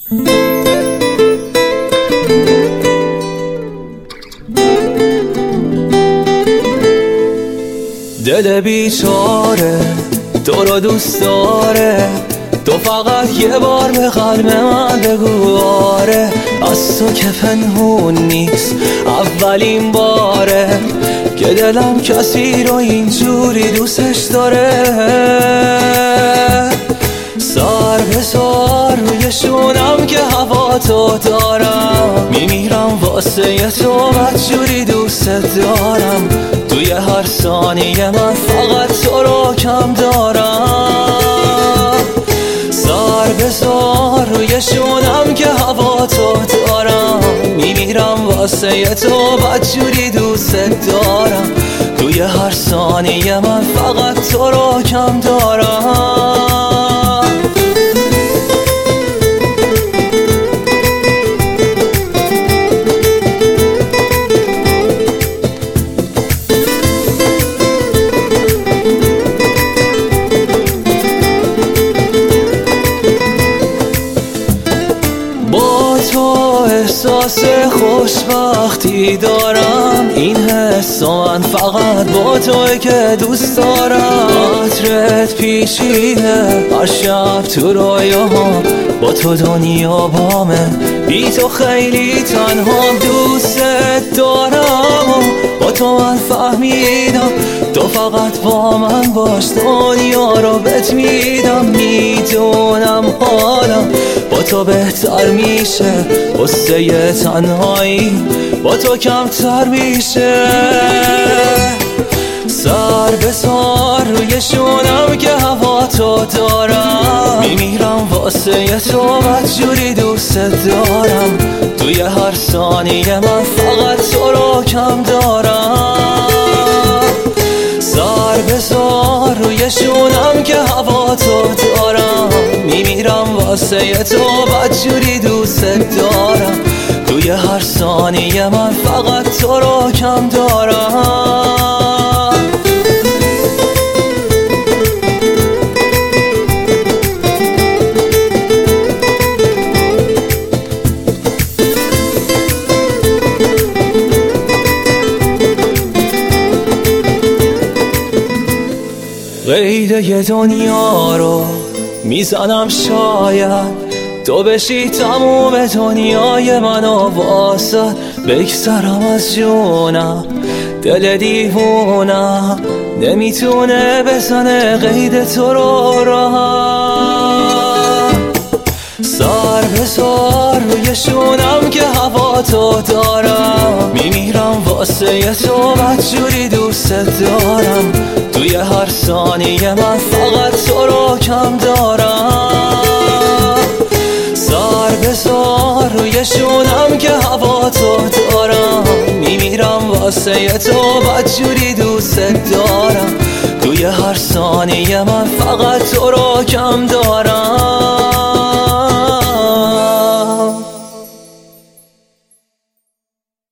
دل بیچاره تو رو دوست داره، تو فقط یه بار به قلب من بگو آره. از تو که پنهون نیست اولین باره که دلم کسی رو اینجوری دوستش داره. سر به سر روی شونم که هوا تو دارم، میمیرم واسه تو بدجوری دوست دارم. توی هر ثانیه من فقط تو رو کم دارم. سر به سر روی شونم که هوا تو دارم، میمیرم واسه تو بدجوری دوست دارم. توی هر ثانیه من فقط تو رو کم دارم. احساس خوشبختی دارم، این حس من فقط با توی که دوست دارم. عطرت پیچیده هر شب تو رویاهام، با تو دنیا بامه، بی تو خیلی تنهام. دوست دارم با تو من فهمیدم، تو فقط با من باش دنیا رو بهت میدم. میدونم حالم با تو بهتر میشه، قصه تنهایی با تو کمتر میشه. سر به سر روی شونم که هوا تو دارم، میمیرم واسه تو بدجوری دوست دارم. توی هر ثانیه من فقط تو رو کم دارم. سر به سر روی شونم که هوا تو دارم، میمیرم واسه تو بدجوری دوست دارم. توی هر ثانیه من فقط تو رو کم دارم. قید یه دنیا رو میزنم، شاید تو بشی تموم دنیای منو واسد. بگذرم از جونم، دل دیوونم نمیتونه بزنه قید تو رو راحت. سر به سر روی شونم که هوا تو دارم، میمیرم واسه تو بدجوری دوست دارم. توی هر ثانیه من فقط تو رو کم دارم. سر به سر روی شونم که هوا تو دارم، میمیرم واسه تو بدجوری دوست دارم. توی هر ثانیه من فقط تو رو کم دارم.